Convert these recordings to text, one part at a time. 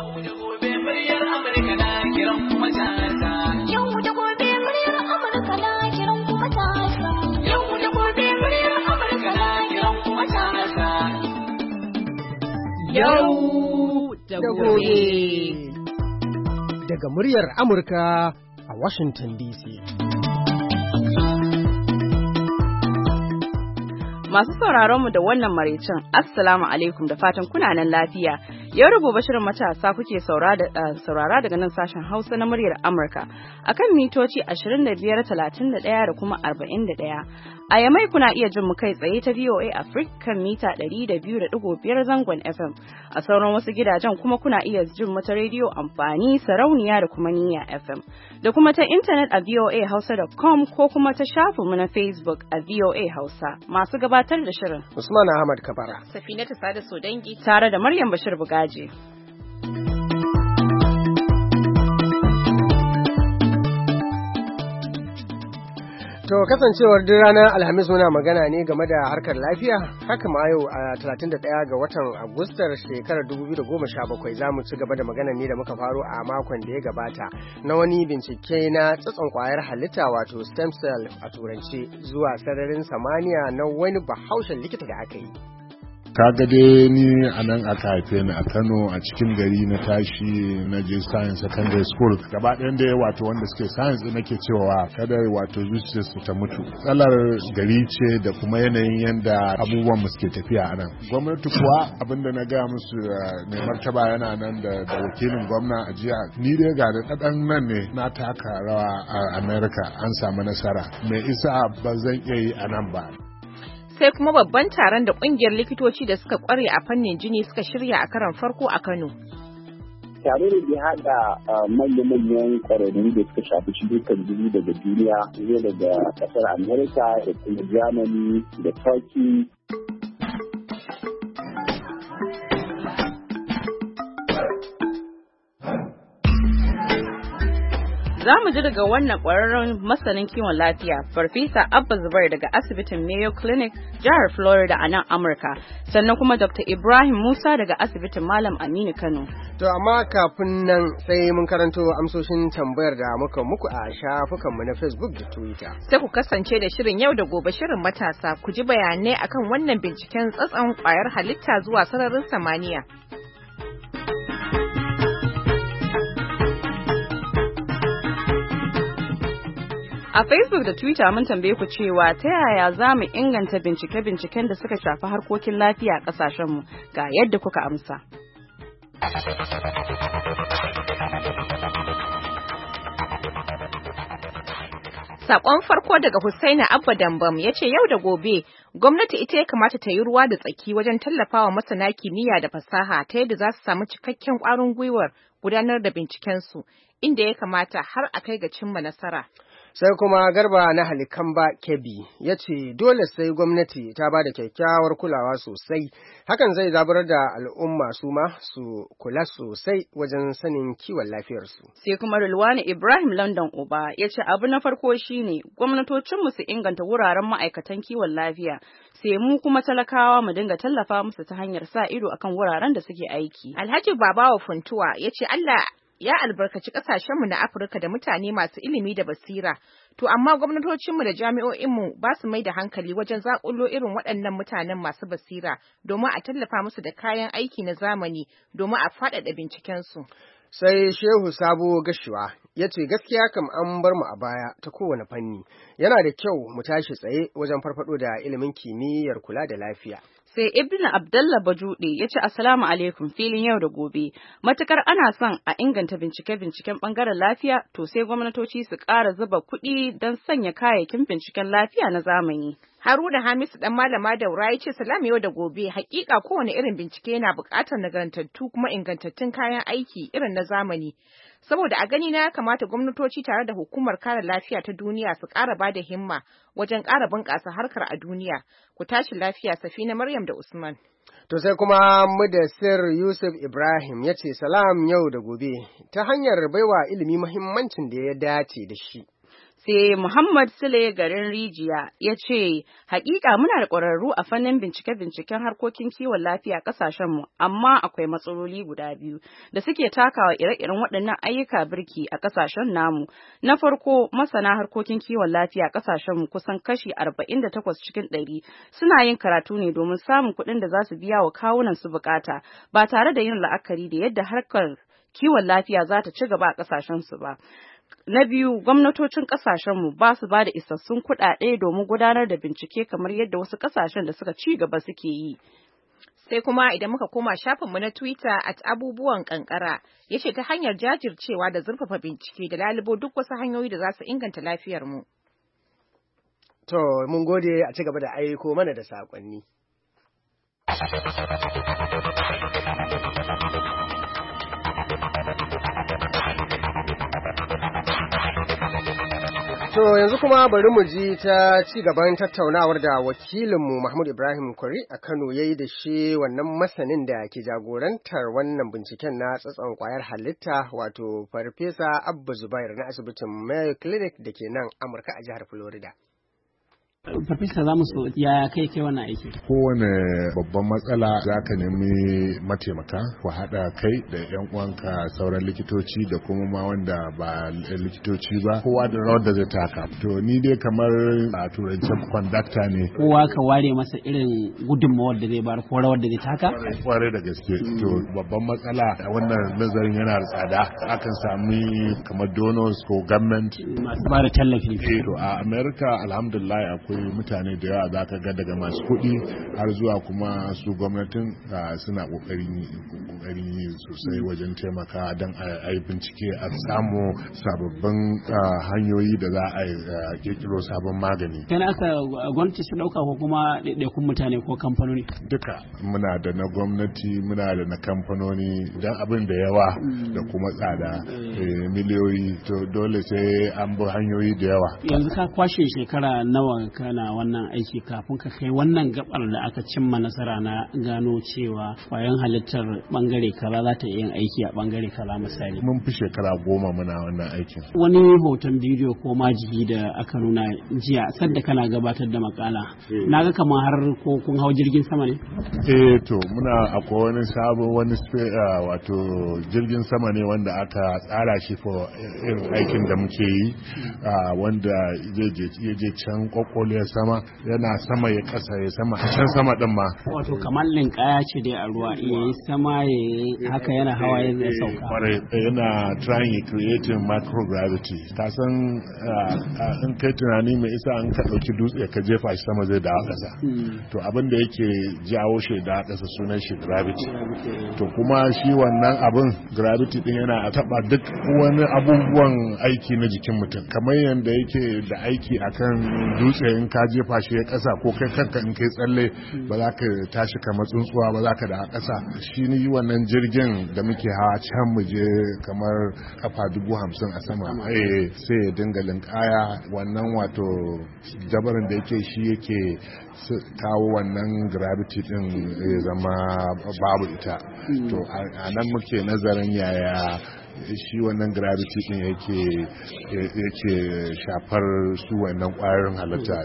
Yau da gobe muryar Amurka na kiran kuma ta. Yau da gobe muryar Amurka na kiran kuma ta. Yau da gobe muryar Amurka na kiran kuma ta. Yau da gobe. Daga muryar Amurka a Washington DC. Masu sauraron mu da wannan maraicin, Assalamu alaikum da fatan kuna nan lafiya. Yau da gobe shirin matasa kuke saurara daga nan sashen Hausa na muryar Amurka akan mitoci 25, 31 da kuma 41. A Yamai kuna iya jin mu kai tsaye ta VOA Africa kan mita 102.5 zangon FM. A sauran wasu gidajen kuma kuna iya jin mu ta rediyo amfani, sarauniya da kuma niyya FM. Da kuma ta intanet a voahausa.com ko kuma ta shafinmu na Facebook a VOA Hausa. Masu gabatar da shirin Usman Ahmad Kabara, Safinatu Sada Sodangi tare da Maryam Bashir Bugaji. To kasancewar duk ranar Alhamis muna magana ne game da harkar lafiya, haka ma yau a 31 ga watan Agustar shekarar 2017 za mu ci gaba da magana ne da muka faro a makon da ya gabata na wani bincike na tsatson kwayar halitta wato stem cell a turance zuwa sararin samaniya na wani bahaushen likita da aka yi. Kaga dai ni a nan aka haife ni a Kano a cikin gari na tashi na je science secondary school gaba ɗayan da wato wanda suke science nake cewa kada wato zuciyarsu ta mutu. Tsalar gari ce da kuma yanayin yanda abubuwan mu suke tafiya a nan. Gwamnati kuwa abinda na gaya musu mai martaba yana nan da wakilin gwamna a jiya ni dai ga da ɗaɗan nan ne na taka rawa a America an samu nasara. Mai isa ba zan iya yi a nan ba. Sai kuma babban taron da kungiyar likitoci da suka kware a fannin jini suka shirya a karon farko a Kano. Tare da ya haɗa manya-manyan ƙwararru da suka shafi cikin jini daga duniya, zai daga ƙasar Amerika da kuma Germany da Turkey. Za mu ji daga wannan ƙwararren masanin kiwon lafiya, Farfesa Abba Zubair daga asibitin Mayo Clinic, jihar Florida a nan Amurka, sannan kuma Dr. Ibrahim Musa daga asibitin Malam Aminu Kano. To amma kafin nan sai mun karanto amsoshin tambayar da muka muku a shafukanmu na Facebook da Twitter. Sai ku kasance da shirin yau da gobe shirin matasa ku ji bayanai akan wannan binciken tsatson ƙwayar halitta zuwa sararin samaniya. A Facebook da Twitter mun tambaye ku cewa ta yaya za mu inganta bincike-binciken da suka shafi harkokin lafiya a ƙasashenmu, ga yadda kuka amsa. Sakon farko daga Husaina Abba Dambam ya ce yau da gobe gwamnati ita ya kamata ta yi ruwa da tsaki wajen tallafawa masana kimiyya da fasaha ta yadda za su samu cikakken ƙwarin gwiwar gudanar da bincikensu inda ya kamata har a kai ga cimma nasara. Sai kuma Garba na Halikamba Kebbi ya ce dole sai gwamnati ta ba da kyakkyawar kulawa sosai, hakan zai zaburar da al'umma su ma su kula sosai wajen sanin kiwon lafiyarsu. Sai kuma Rulwani Ibrahim London Uba ya ce abu na farko shine gwamnatocinmu su inganta wuraren ma'aikatan kiwon lafiya, sai mu kuma talakawa mu dinga tallafa musu ta hanyar sa ido akan wuraren da suke aiki. Alhaji Babawa Funtuwa ya ce Allah ya albarkaci ƙasashenmu na Afirka da mutane masu ilimi da basira, to amma gwamnatocinmu da jami'o'inmu ba su mai da hankali wajen zaƙulo irin waɗannan mutanen masu basira domin a tallafa musu da kayan aiki na zamani domin a faɗaɗa bincikensu. Sai Shehu Sabo Gashuwa ya ce gaskiya kam an bar mu a baya ta kowane fanni, yana da kyau mu tashi tsaye wajen farfaɗo da ilimin kimiyyar kula da lafiya. Sai Ibn Abdallah Bajude ya ce Assalamu alaikum filin yau da gobe. Matukar ana son a inganta bincike-binciken bangaren lafiya, to sai gwamnatoci su ƙara zuba kuɗi don sanya kayayyakin binciken lafiya na zamani. Haruna Hamisu dan malama Daura ya ce salam yau da gobe, hakika kowane irin bincike yana buƙatar nagartattu kuma ingantattun kayan aiki irin na zamani. Saboda a gani na ya kamata gwamnatoci tare da hukumar kare lafiya ta duniya su ƙara bada himma wajen ƙara bunƙasa harkar a duniya. Ku tashi lafiya, Safina Maryam da Usman. To sai kuma Mudassir Yusuf Ibrahim ya ce salam yau da gobe ta hanyar baiwa ilimi muhimmancin da ya dace da shi. Sai Muhammad Sule garin Rijiya ya ce, hakika muna da ƙwararru a fannin bincike-binciken harkokin kiwon lafiya ƙasashenmu, amma akwai matsaloli guda biyu da suke takawa ire-iren waɗannan ayyuka birki a ƙasashen namu. Na farko, masana harkokin kiwon lafiya ƙasashenmu kusan kashi 48 cikin 100 suna yin karatu ne domin samun kuɗin da za su biya wa kawunan su bukata, ba tare da yin la'akari da yadda harkar kiwon lafiya za ta ci gaba a ƙasashensu ba. Na biyu, gwamnatocin kasashenmu ba su ba da isassun kuɗaɗe domin gudanar da bincike kamar yadda wasu kasashen da suka ci gaba suke yi. Sai kuma idan muka koma shafinmu na Twitter @abubuwan kankara ya ce ta hanyar jajircewa da zurfafa bincike da lalubo duk wasu hanyoyi da za su inganta lafiyarmu. To, mun gode, a ci gaba da aiko mana da saƙonni. To yanzu kuma bari mu ji ta ci gaban tattaunawar da wakilinmu Mahmud Ibrahim Kwari a Kano ya yi da shi wannan masanin da ke jagorantar wannan binciken na tsatson kwayar halitta wato Farfesa Abba Zubair na asibitin Mayo Clinic da ke nan Amurka a jihar Florida. Farfesa za mu so ya kai wannan aiki. Kowane babban matsala za ka nemi mataimaka ku haɗa kai da 'yan uwanka sauran likitoci da kuma ma wanda ba likitoci ba, kowa da rawar da zai taka. To ni dai kamar a turancin conductor ne. Kowa ka ware masa irin gudunmawar da zai bar ko rawar da zai taka? Kwarai da gaske. To babban matsala a wannan nazarin yana da tsada. Akan sami kamar donors ko government. Masu ba da tallafi. To a America alhamdulillah akwai mutane da yawa za ka ga daga masu kuɗi har zuwa kuma su gwamnatin suna ƙoƙarin yi sosai wajen taimaka don a yi bincike a samu sababbin hanyoyi da za a ƙirƙiro sabon magani. Kana aka gwamnati su ɗauka ko kuma ɗaiɗaikun mutane ko kamfanoni? Duka muna da na gwamnati muna da na kamfanoni don abin da yawa da kuma tsada miliyoyi to dole sai an bi hanyoyi da yawa. Yanzu ka kwashe shekara nawa kana wannan aiki kafin ka kai wannan gabar da aka cimma nasara na gano cewa kwayan halittar bangare kaza za ta yin aiki a bangare kaza misali. Mun fi shekara 10 muna wannan aikin. Wani hoton bidiyo ko majigi da aka nuna jiya sadda kana gabatar da makala. Na ga kamar har ko kun hau jirgin sama ne? To muna akwai wani sabon wato jirgin sama ne wanda aka tsara shi for irin aikin da muke yi wanda ya je can kwakwalwar sama yana sama ya kasa ya sama a can sama din ma. Wato kamar linkaya ce dai a ruwa yayi sama ya haka yana hawa ya sauka. Yana trying to create microgravity. Ka san in kai tunani mai isa an ka dauki dutse ka jefa shi sama zai dawo kasa. To abin da yake jawo shi da kasa sunan shi gravity. To kuma shi wannan abin gravity din yana taba duk wani abubuwan aiki na jikin mutum kamar yanda yake da aiki akan dutse in ka jefa shi ya kasa ko kai kanka in kai tsalle ba za ka tashi kamar tsuntsuwa ba za ka da kasa shi ne wannan jirgin da muke hawa can mu je kamar kafa 50,000 a sama sai ya dinga linkaya wannan wato jabarin da yake shi yake kawo wannan gravity din ya zama babu ita to a nan muke nazarin yaya shi wannan gravity din yake shafar su wannan kwayoyin halitta.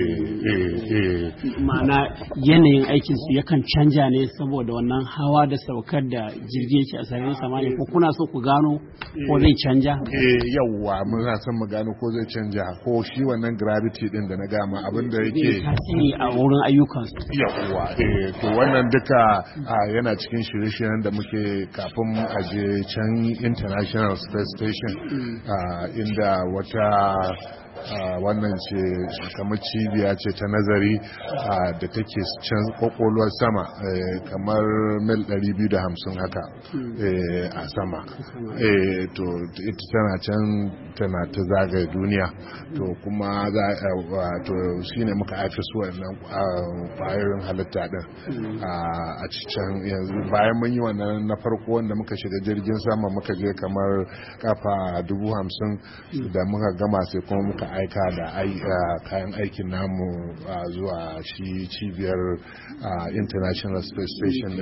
Ma'ana yanayin aikin su yakan canja ne saboda wannan hawa da saukar da jirgi yake a sararin samaniya ko kuna so ku gano ko zai canja? Yawwa muna son mu gano ko zai canja ko shi wannan gravity din da na gama abin da yake tasiri a wurin ayyukan su. Yawwa to wannan duka yana cikin shirye-shiryen da muke kafin a je can International Space Station inda wata wannan ce kamar cibiya ce ta nazari da take can kwakwalwar sama kamar mil 250 haka a sama to ita tana can tana ta zagaye duniya to kuma to shine muka aika su wannan kwayoyin halitta din a can yanzu bayan mun yi wannan na farko wanda muka shiga jirgin sama muka je kamar kafa 50,000 da muka gama sai kuma muka muka aika da kayan aikin namu zuwa shi cibiyar international space station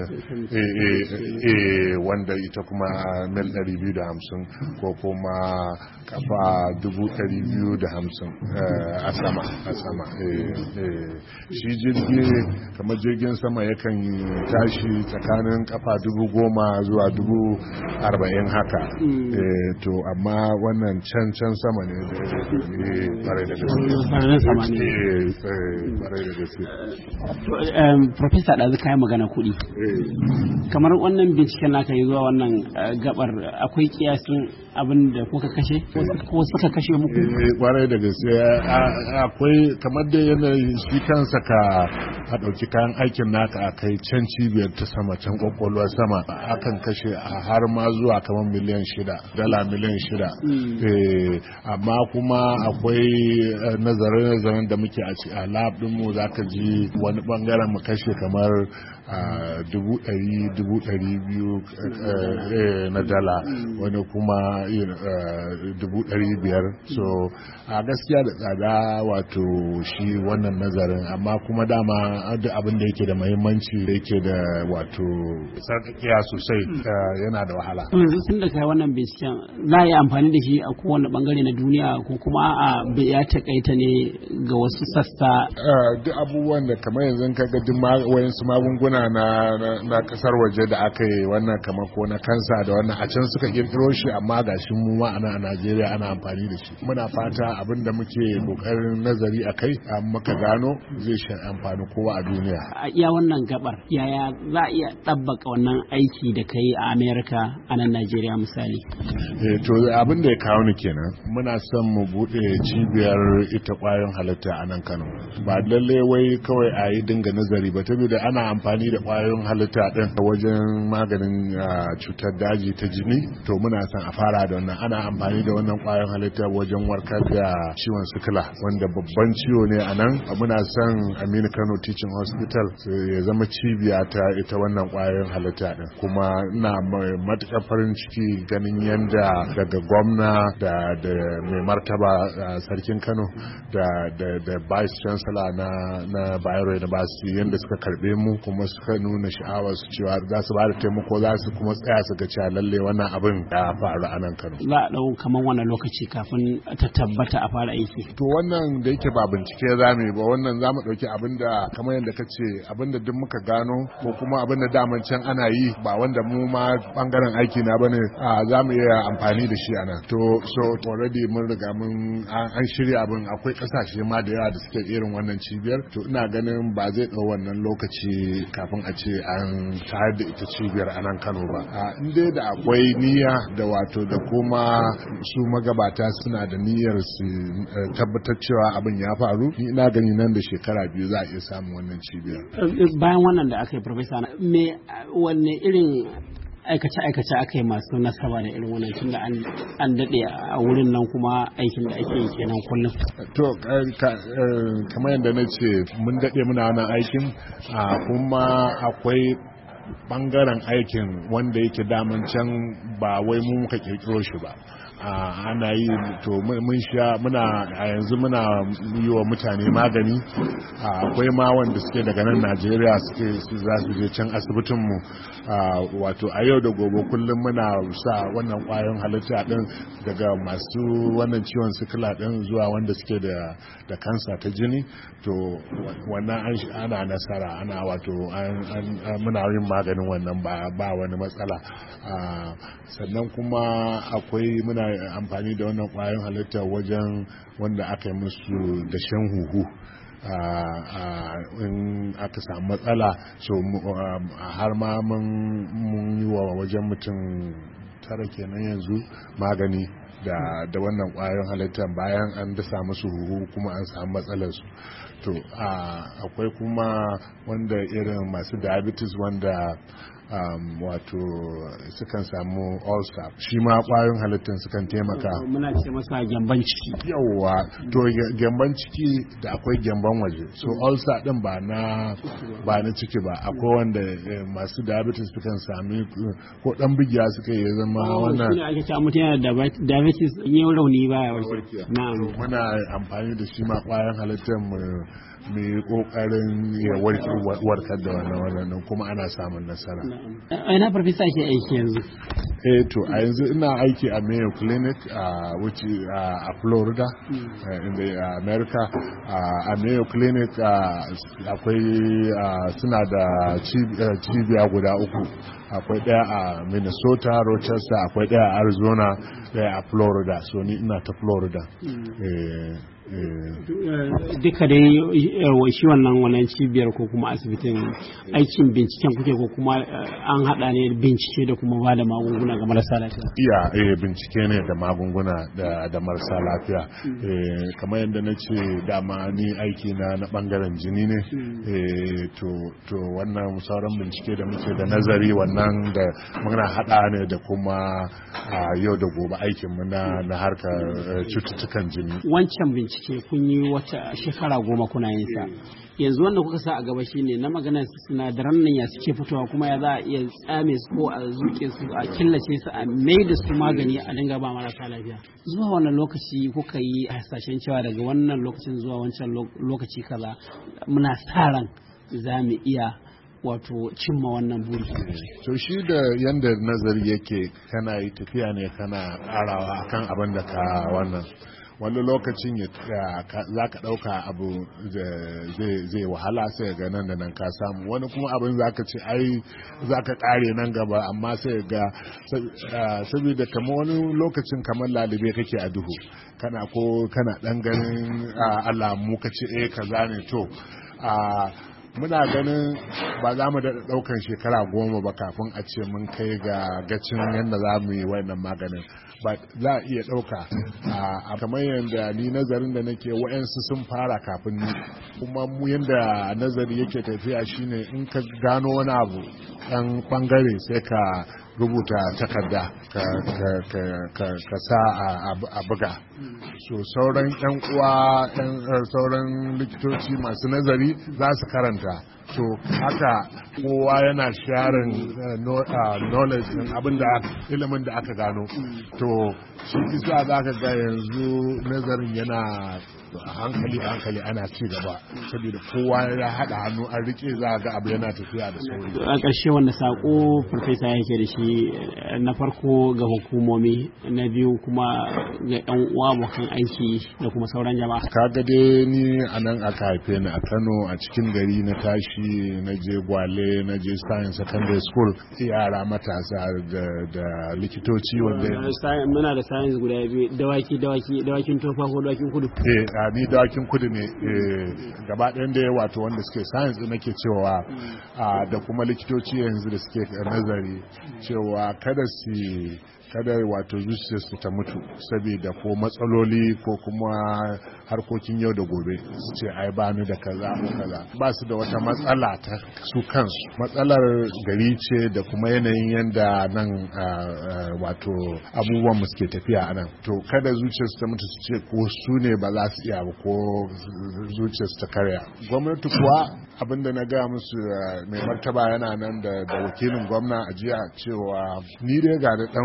wanda ita kuma mil 250 ko kuma kafa 250 a sama. Shi jirgi kamar jirgin sama yakan tashi tsakanin kafa 10,000 zuwa 40,000 haka. To amma wannan can sama ne bare da gaske. Professor ɗazu kayan magana kuɗi. Kamar wannan binciken naka yi zuwa wannan gabar akwai kiyasin abin da kuka kashe ko suka kashe muku? Kwarai da gaske akwai kamar da yanayi shi kansa ka ɗauki kayan aikin naka a kai can cibiyar ta sama can kwakwalwar sama akan kashe har ma zuwa kamar $6 miliyan 6. Amma kuma akwai nazarin da muke a lab ɗinmu za ka ji wani bangaren mu kashe kamar 200,000 na dala, wani kuma 500,000. So a gaskiya da tsada wato shi wannan nazarin, amma kuma dama duk abin da yake da muhimmanci da yake da wato sarkakiya sosai yana da wahala. Yanzu tun da kai wannan binciken za a yi amfani da shi a kowane bangare na duniya ko kuma ya takaita ne ga wasu sassa? Duk abubuwan da kamar yanzu kaga duk wayansu magunguna na kasar waje da aka yi wannan kamar ko na kansa da wannan a can suka kirkiro shi, amma ga shi mu ma a Najeriya ana amfani da shi. Muna fata abin da muke kokarin nazari a kai muka gano zai shi amfani kowa a duniya. A iya wannan gabar yaya za a iya ɗabbaka wannan aiki da kai a Amerika a nan Najeriya misali? To abin da ya kawo ni kenan, muna son mu bude cibiyar ita kwayoyin halitta a nan Kano. Ba lalle wai kawai a yi dinga nazari ba, saboda ana amfani da kwayoyin halitta din wajen maganin cutar daji ta jini. To muna son a fara da wannan. Ana amfani da wannan kwayoyin halitta wajen warkar da ciwon sikila, wanda babban ciwo ne a nan. Muna son Aminu Kano Teaching Hospital ya zama cibiya ta ita wannan kwayoyin halitta din. Kuma ina matuƙar farin ciki ganin yanda daga gwamna da mai martaba sarkin Kano da vice chancellor na Bayero University yanda suka karbe mu, kuma suka nuna sha'awar su cewa za su ba da taimako, za su kuma tsaya su ga cewa lalle wannan abin ya faru a nan Kano. Za a dau kaman wannan lokaci kafin ta tabbata a fara aiki? To wannan da yake ba bincike za mu yi ba, wannan za mu dauki abin da kamar yadda ka ce abin da duk muka gano ko kuma abin da daman can ana yi, ba wanda mu ma bangaren aiki na bane, za mu iya amfani da shi a nan. To so already mun riga an shirya abin. Akwai kasashe ma da yawa da suke irin wannan cibiyar. To ina ganin ba zai dau wannan lokaci kafin a ce an tayar da ita cibiyar a nan Kano ba. In dai da akwai niyya da wato da kuma su magabata suna da niyyar su tabbatar cewa abin ya faru, ina gani nan da shekara 2 za a iya samun wannan cibiyar. Bayan wannan da aka yi, Professor, wanne irin aikace-aikace aka yi masu nasaba da irin wannan, tunda an daɗe a wurin nan kuma aikin da ake yi kenan kullum? To kamar yadda na ce mun daɗe muna wannan aikin, kuma akwai bangaren aikin wanda yake daman can ba wai mu muka kirkiro shi ba. Ana yi, to muna a yanzu muna yi wa mutane magani. Akwai ma wanda suke daga nan Najeriya za su je can asibitin mu. Wato a yau da gobe kullum muna sa wannan kwayoyin halitta din daga masu wannan ciwon sikila din zuwa wanda suke da kansa ta jini. To wannan ana nasara, ana wato muna yin maganin wannan ba wani matsala. Sannan kuma akwai muna amfani da wannan kwayoyin halitta wajen wanda aka yi musu dashen huhu. In aka samu matsala, so har ma mun yi wa wajen mutum 9 kenan yanzu magani da wannan kwayoyin halittar bayan an dasa musu huhu kuma an samu matsalarsu. To akwai kuma wanda irin masu diabetes wanda wato sukan samu ulcer, shi ma kwayoyin halittar sukan taimaka. Muna ce masa gyamban ciki. Yawwa, to gyamban ciki da akwai gyamban waje. So ulcer din ba na ciki ba. Akwai wanda masu diabetes sukan sami ko dan bigiya suka yi zama ma wannan shine ake cewa mutum yana da diabetes in yi rauni baya warke. Na'am. Muna amfani da shi ma kwayan halittar mu mai kokarin ya warkar da wannan kuma ana samun nasara. Ina farfesa ke aiki yanzu? To a yanzu ina aiki a Mayo Clinic which a Florida in the America. A Mayo Clinic akwai suna da cibiya guda uku. Akwai daya a Minnesota, Rochester, akwai daya a Arizona, daya a Florida. So ni ina ta Florida. Duka dai shi wannan cibiyar ko kuma asibitin aikin binciken kuke ko kuma an hada ne bincike da kuma ba da magunguna ga marasa lafiya? Bincike ne da magunguna da marasa lafiya. Kamar yadda na ce dama ni aiki na bangaren jini ne. To wannan sauran bincike da muke da nazari wannan da muna hada ne da kuma yau da gobe aikinmu na harkar cututtukan jini. Wancan bincike kun yi wata shekara 10 kuna yin sa, yanzu wanda kuka sa a gaba shine na maganar sinadaran nan ya suke fitowa kuma ya za a iya tsame su ko a zuke su a killace su a mai da su magani a dinga ba marasa lafiya. Zuwa wannan lokaci kuka yi hasashen cewa daga wannan lokacin zuwa wancan lokaci kaza muna sa ran za mu iya wato cimma wannan buri? To shi da yanda nazari yake kana yi tafiya ne kana karawa akan abin da ka wannan wani lokacin za ka ɗauka abu zai wahala sai ga nan da nan ka samu, wani kuma abin za ka ce ai za ka ƙare nan gaba, amma sai ga saboda kamar wani lokacin kamar lalube kake a duhu kana ɗan ganin alamu ka ce kaza ne to muna ganin ba za mu daɗa ɗaukan shekara 10 ba kafin a ce mun kai ga gacin yadda za mu yi wannan maganin, ba za a iya ɗauka kamar yadda ni nazarin da nake wa'yansu sun fara kafin ni, kuma mu yadda nazari yake tafiya shine in ka gano wani abu ɗan ɓangare sai ka rubuta takarda ka sa a buga, so sauran yan uwa sauran likitoci masu nazari za su karanta, to haka kowa yana sharing knowledge din ilimin da aka gano, to shi isa za ka ga yanzu nazarin yana a hankali ana ci gaba saboda kowa ya haɗa hannu an rike za ga abu yana tafiya da sauri. A ƙarshe wanda sako farfesa yake da shi, na farko ga hukumomi, na biyu kuma ga yan uwa abokan aiki da kuma sauran jama'a? Kaga dai ni a nan aka haife ni a Kano, a cikin gari na tashi, na je Gwale, na je Science Secondary School, yara matasa da likitoci wanda muna da science guda biyu, dawakin tofa ko dawakin kudu? Ni dawakin kudu ne gaba ɗayan da wato wanda suke science din nake cewa da kuma likitoci yanzu da suke nazari cewa kada wato zuciyarsu ta mutu saboda ko matsaloli ko kuma harkokin yau da gobe su ce ai ba ni da kaza ko kaza, ba su da wata matsala ta su kansu, matsalar gari ce da kuma yanayin yanda nan wato abubuwan mu suke tafiya a nan, to kada zuciyarsu ta mutu su ce ko su ne ba za su iya ba ko zuciyarsu ta karya. Gwamnati kuwa abinda na gaya musu mai martaba yana nan da wakilin gwamna a jiya cewa ni dai ga da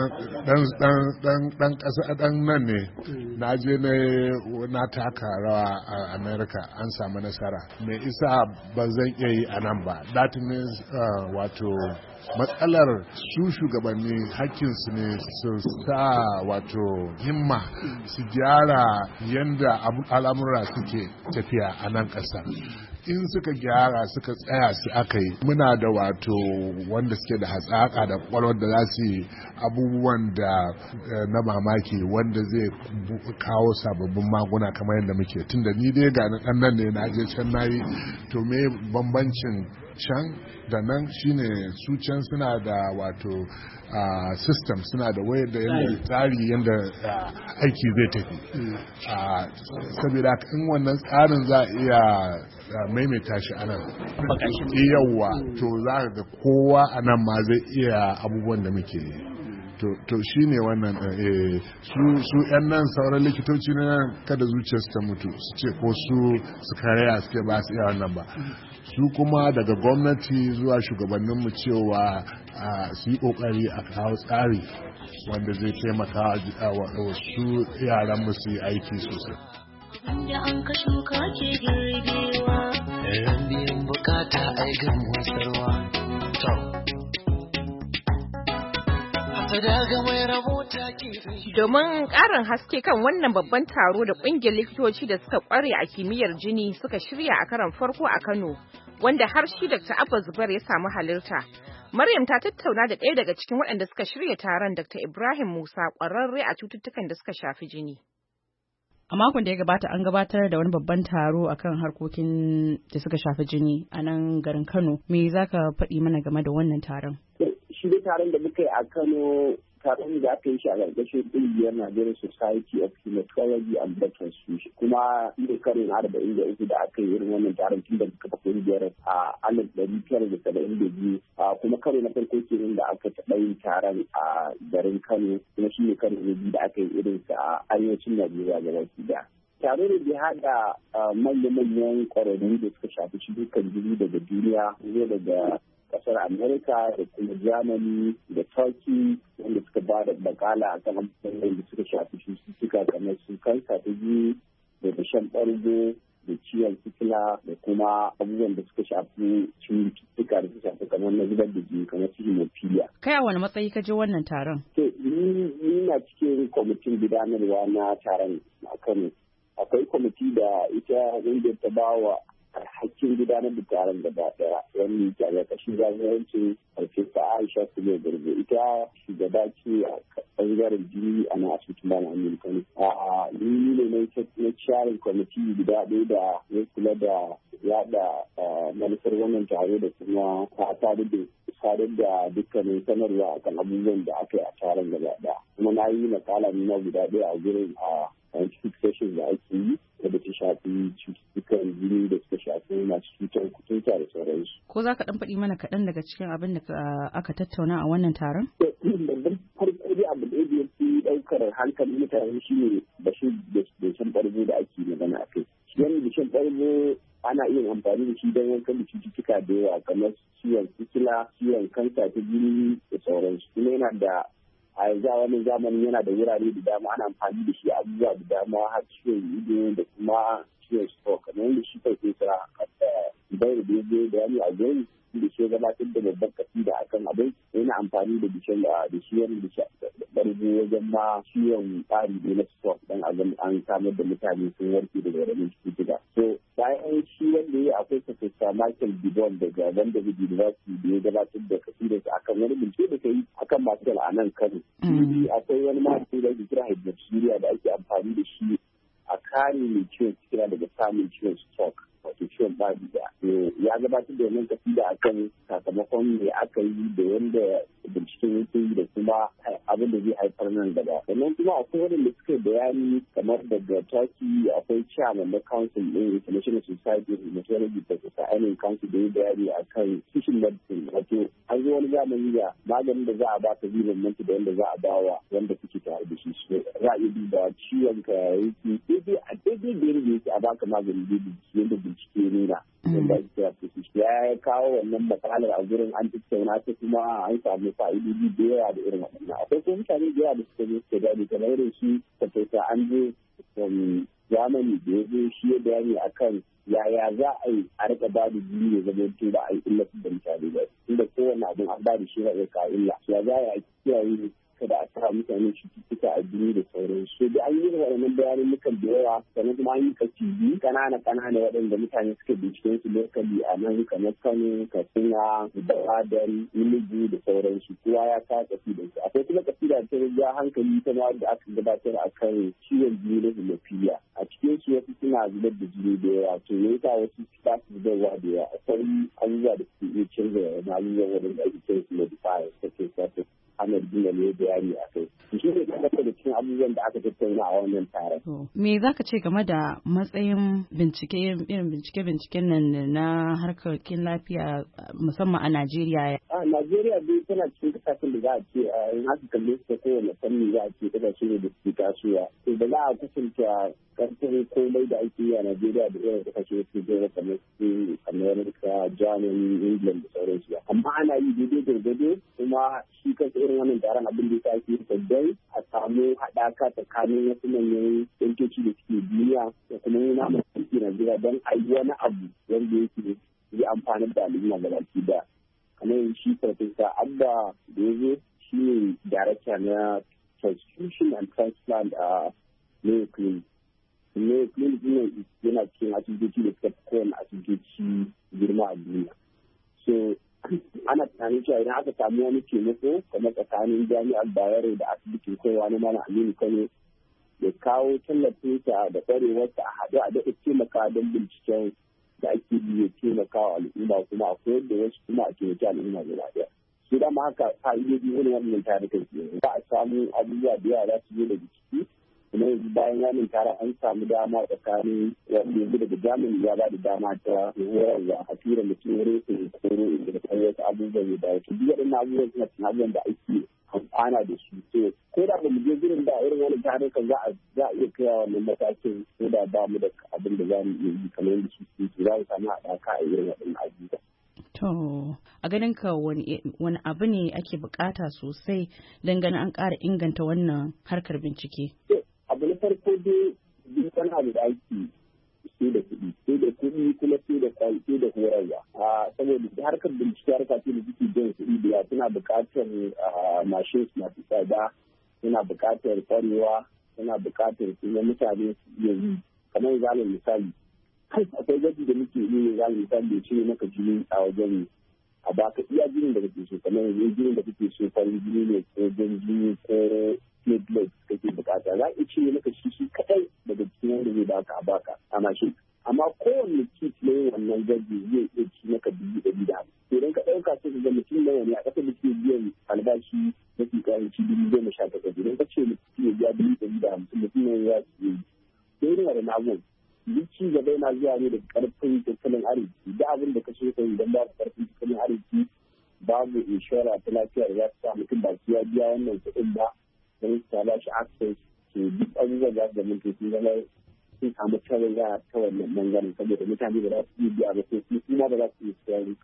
dan kasa dan nan ne, na je na taka rawa a America an samu nasara, mai isa ba zan iya yi a nan ba. That means wato matsalar su shugabanni hakkinsu ne su sa wato himma su gyara yanda al'amura suke tafiya a nan ƙasa. In suka gyara suka tsaya su aka yi, muna da wato wanda suke da hatsaka da kwakwalwar da za su yi abubuwan da na mamaki wanda zai kawo sababbin maguna kamar yadda muke, tunda ni dai ga na ɗan nan ne na je can na yi, to me bambancin can da nan shine su can suna da wato system, suna da wayar da yadda tsari yadda aiki zai tafi, saboda in wannan tsarin za a iya maimaita shi anan yawwa, to za ga kowa anan ma zai iya abubuwan da muke yi. To shi ne wannan su 'yan nan sauran likitoci na nan kada zuciyarsu ta mutu su ce ko su karaya suke ba su iya wannan ba, su kuma daga gwamnati zuwa shugabanninmu cewa su yi kokari a kawo tsari wanda zai taimaka wasu yaran mu su yi aiki sosai. Wanda an ka shuka ke girbewa. Ran biyan bukata ai gan wasarwa. To. Domin ƙarin haske kan wannan babban taro da ƙungiyar likitoci da suka ƙware a kimiyyar jini suka shirya a karon farko a Kano, wanda har shi Dr. Abba Zubair ya samu halarta. Maryam ta tattauna da ɗaya daga cikin waɗanda suka shirya taron, Dr. Ibrahim Musa, ƙwararre a cututtukan da suka shafi jini. A makon da ya gabata an gabatar da wani babban taro akan harkokin da suka shafi jini a nan garin Kano. Me za ka faɗi mana game da wannan taron? Shi da taron da muka yi a Kano, taron da aka yi shi a ƙarƙashin ƙungiyar Nigerian Society of Hematology and Blood Transfusion, kuma ne karin 43 da aka yi irin wannan taron tun da muka kafa ƙungiyar a 1972, kuma karo na farko kenan da aka taɓa yin taron a garin Kano, kuma shi ne karo na biyu da aka yi irin sa a arewacin Najeriya gabaki ɗaya. Tare da bai haɗa manya-manyan ƙwararru da suka shafi shi dukkan jini daga duniya, ne daga kasar Amerika da kuma Germany da Turkey, wanda suka ba da bakala a kan abubuwan da suka shafi cututtuka kamar su kansa ta jini da dashen ɓargo da ciwon sikila da kuma abubuwan da suka shafi cututtuka da suka shafi kamar na zubar da jini kamar su hemophilia. Kai a wani matsayi ka je wannan taron? Ni na cikin kwamitin gudanarwa na taron a Kano. Akwai kwamiti da ita ƙungiyar ta ba wa hakkin gudanar da taron gaba daya, wani ke a ƙarƙashin jagorancin Farfesa Aisha Sule Garba. Ita shugaba ce a ɓangaren jini a na asibitin Bana Aminu Kano. Ni ne na sharing kwamiti guda ɗaya da ya kula da yaɗa manufar wannan taro da kuma sadar da dukkanin sanarwa akan abubuwan da aka yi a taron gaba daya. Kuma na yi makala na guda ɗaya a gurin a scientific sessions da ake yi wadda ta shafi cututtukan jini da suka shafi masu cutar kuturta da sauransu. Ko za ka ɗan faɗi mana kaɗan daga cikin abin da aka tattauna a wannan taron? Babban farko dai abu da ya fi ɗaukar hankalin mutane shi ne dashen ɓargo da ake magana a kai. Yan dashen ɓargo ana iya amfani da shi don yankan da cututtuka da yawa kamar ciwon sikila, ciwon kansa ta jini da sauransu. Kuma yana da a yanzu a wani zamanin yana da wurare da dama ana amfani da shi abubuwa da dama har ciwon ido da kuma ciwon stroke, kamar yadda shi farfesa bayar da ya je da yani a gani da shi gabatar da babban kasida akan abin yana amfani da bishan da shi wani da bargo wajen ma ciwon tsari da na stroke dan an samar da mutane sun warke daga wadannan cututtuka. So bayan shi wanda ya akwai Professor Michael Dibon daga Vanderbilt University da ya gabatar da kasidarsa akan wani bincike da kai akan masu a nan Kano. Akwai wani masu da kira hydroxyurea da ake amfani da shi a kare mai ciwon sikila daga samun ciwon stroke, wato ciwon babi da ya gabatar da wannan kasida akan sakamakon me aka yi da wanda binciken yake yi da kuma abin da zai haifar nan gaba. Sannan kuma akwai waɗanda suka bayani kamar daga Turkey akwai chairman na council ɗin International Society of Hematology Professor Amin Council da ya bayani akan fishin medicine, wato an zo wani zamani da maganin da za a ba ta zai bambanta da wanda za a ba wa wanda kuke tare da shi. Za a iya duba ciwon ka yake daidai a daidai da yake a baka magani daidai yadda bincike nuna. Ya kawo wannan matsalar a gurin an tattauna ta kuma an samu fa'idodi da yawa da irin waɗannan. Akwai kuma mutane da yawa da suka zo suka gani kamar irin shi Professor Andrew zamani da ya zo shi ya bayani akan yaya za a yi a rika ba da jini ya zama tun ba a yi illatar da mutane ba. Inda kowane abin an ba da shi ya kawo illa. Ya za a yi kiyaye kada a sa mutane cututtuka a jini da sauransu. Da an yi waɗannan bayanan mukan da yawa, sannan kuma an yi kasibi ƙanana waɗanda mutane suka binciken su lokali a nan kamar Kano, Katsina, Ibadan, Enugu da sauransu. Kowa ya sa kasidan su. Akwai kuma kasida ta ja hankali ta ma da aka gabatar a kan ciwon jini na hemophilia. A cikin su wasu suna zubar da jini da yawa, to ya sa wasu ba su zubarwa da yawa. Akwai abubuwa da suke iya canza wani abubuwan waɗanda ake kiran su modifiers, take a Ahmed Gina ne bayani a kai. Shi ne kaga da cikin abubuwan da aka tattauna a wannan taron. Me za ka ce game da matsayin binciken nan na harkokin lafiya musamman a Najeriya? A Najeriya dai tana cikin kasashen da za a ce in aka kalle su ta kowane fanni za a ce kasashe ne da suke tasowa. To da za a kusanta karfin komai da ake yi a Najeriya da irin kasashe da suke jera kamar su Amerika, Germany, England da sauransu. Amma ana yi daidai gwargwado kuma shi kansa irin wannan taron abin da ya ake sabbin a samu haɗaka tsakanin wasu manyan yankoki da suke duniya da kuma nuna masu Najeriya don a yi wani abu wanda yake yi amfani da al'umma ga baki da. Kamar shi Farfesa Abba da ya zo shi ne darakta na Transfusion and Transplant a Mayo Clinic. Mayo Clinic yana cikin asibitoci da suka fi kowane asibitoci girma a duniya. So ana tunanin cewa idan aka samu wani taimako kamar tsakanin jami'ar Bayero da asibitin kowa na Malam Aminu Kano ya kawo tallafinsa da ƙwarewarsa a haɗu a daɗa taimaka don binciken da ake yi ya taimaka wa al'umma kuma a koyar da wasu kuma a taimaki al'umma gaba ɗaya. Su dama haka fa'idoji wani wannan tare kai za a samu abubuwa da yawa za su zo daga ciki kuma yanzu bayan wannan tare an samu dama tsakanin wanda yanzu daga Germany ya ba da dama ta horarwa a tura mutum wurin su koro inda da kai wasu abubuwan da wasu duk waɗannan abubuwan suna cikin abubuwan da ake amfana da su. So ko da ba mu je gurin da irin wani tare kan za a iya kai wannan matakin ko da ba mu da abin da za mu iya yi kamar yadda su za mu samu haɗaka a irin waɗannan abubuwa. To, a ganin ka wani abu ne ake bukata sosai don ganin an ƙara inganta wannan harkar bincike? Abu na farko dai duk wani abu da ake sai da kuɗi kuma sai da horarwa. Saboda harkar bincike harka ce da suke jan kuɗi da suna buƙatar machines masu tsada, suna buƙatar ƙwarewa, suna buƙatar kuma mutane su iya yi. Kamar zalin misali, akwai gwaji da muke yi ne zalin misali da cire maka jini a wajen a baka iya jinin da kake so, kamar yanzu jinin da kake so farin jini ne ko jan jini ko platelet kake bukata za a cire maka shi kadai daga cikin wanda zai baka a baka a mashin. Amma kowanne kit na yin wannan gwaji zai iya ci maka $150. Idan ka ɗauka sai ka ga mutum nawa ne a ƙasar da ke biyan albashi mafi ƙaranci $18,000. Idan ka ce mutum ya biya $150 mutum nawa ya ce sai yana da namun. Duk ci gaba yana zuwa ne da ƙarfin tattalin arziki. Da abin da ka so kai idan babu ƙarfin tattalin arziki babu inshora ta lafiya da za ta sa mutum ba ya biya wannan kuɗin ba. Don su ba shi access to duk abubuwan da za su sun zama sun samu tarayya ta wannan bangaren saboda mutane da za su iya biya ba sai su kuma ba za su iya siyan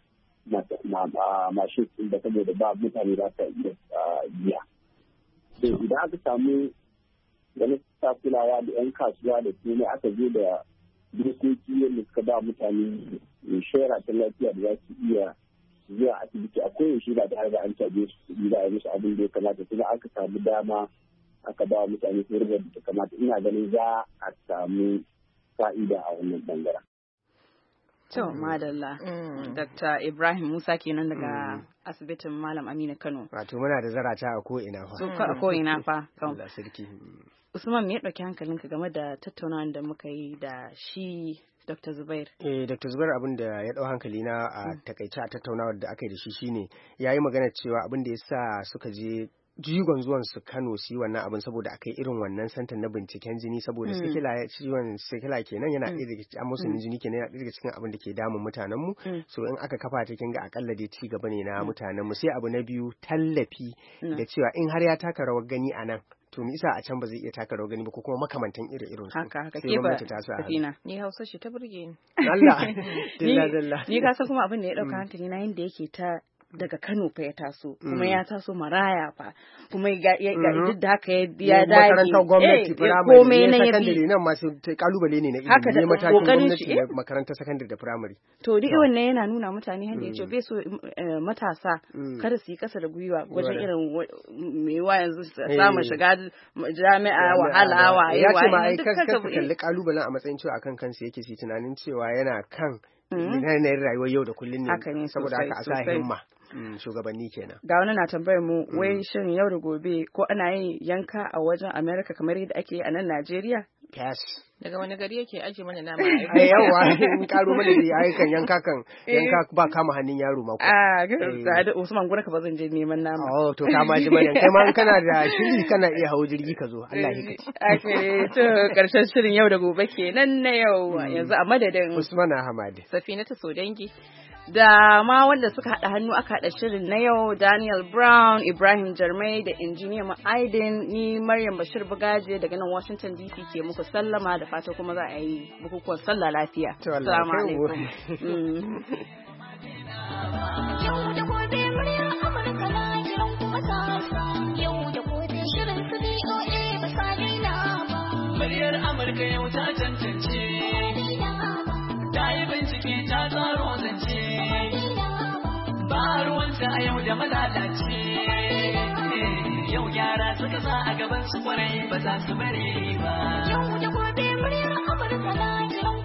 mashin ɗin ba saboda ba mutane za su iya biya. Idan aka samu wani kulawa da 'yan kasuwa da kuma aka zo da dokoki yadda suka ba mutane inshora ta lafiya da za su iya zuwa asibiti a koyaushe ba tare da an caje su kuɗi za a yi musu abin da ya kamata kuma aka samu dama aka ba mutane su da ta kamata ina ganin za a samu fa'ida a wannan bangaren. To madalla Dr. Ibrahim Musa kenan daga asibitin Malam Aminu Kano. Wato muna da zarata a ko ina fa. So a ko ina fa. Allah sarki. Usman me ya dauki hankalinka game da tattaunawar da muka yi da shi Dr. Zubair? Dr. Zubair abin da ya dau hankali na a takaice a tattaunawar da aka yi da shi shine yayi magana cewa abin da yasa suka je jigon zuwan su Kano su yi wannan abin saboda akai irin wannan santan na binciken jini saboda ciwon sikila kenan yana ɗaya daga cikin amosanin jini kenan yana ɗaya daga cikin abin da ke damun mutanen mu so in aka kafa ta kinga akalla dai ci gaba ne na mutanen mu. Sai abu na biyu tallafi da cewa in har ya taka rawar gani a nan to me isa a can ba zai iya taka rawar gani ba ko kuma makamantan irin su haka sai gwamnati ta sa ni Hausa shi ta burge ni Allah dilla ni ka san kuma abin da ya dauka hankali na yanda yake ta daga Kano fa ya taso kuma ya taso maraya fa kuma duk da haka ya dage makarantar gwamnati firamare ne sakandare nan masu kalubale ne na ilimi ne matakin gwamnati da makarantar sakandare da firamare to duk wannan yana nuna mutane yadda ya ce bai so matasa kada su yi kasa da gwiwa wajen irin mewa yanzu samun shiga jami'a wahala waye ya ce ma ai kanka kalli kalubalen a matsayin cewa akan kansa yake si tunanin cewa yana kan yanayin rayuwar yau da kullum ne saboda haka a sa himma shugabanni kenan. Ga wani na tambayar mu wai shin yau da gobe ko ana yin yanka a wajen America kamar yadda ake yi a nan Najeriya Yes. Daga wani gari yake aje mana nama? Ai yawa in karo mana da ayyukan yanka ba kama hannun yaro ma ko. Da Usman gura ka ba zan je neman nama. Oh to ka ma ji mana kai ma kana da shiri kana iya hawo jirgi ka zo Allah ya kace. Okay to karshen shirin yau da gobe kenan na yau yanzu a madadin Usman Ahmad. Safinatu Sodangi. Da ma wanda suka haɗa hannu aka haɗa shirin na yau Daniel Brown, Ibrahim Jarmai da injiniya Ma'aidin, ni Maryam Bashir Bugaje daga nan Washington DC ke muku sallama da fata kuma za a yi bukukuwan sallah lafiya. Assalamu alaikum. Yau da gobe muryar Amurka na kiran kuma tasa. Yau da gobe shirin su BOA ba sa daina ba. Muryar Amurka yau ta tantance. Ta yi bincike ta tsaro zance. Ba ruwanta a yau da malalace. Yau gyara suka sa a gaban su kwarai ba za su bare ba. Yau da gobe muryar Amurka na kiran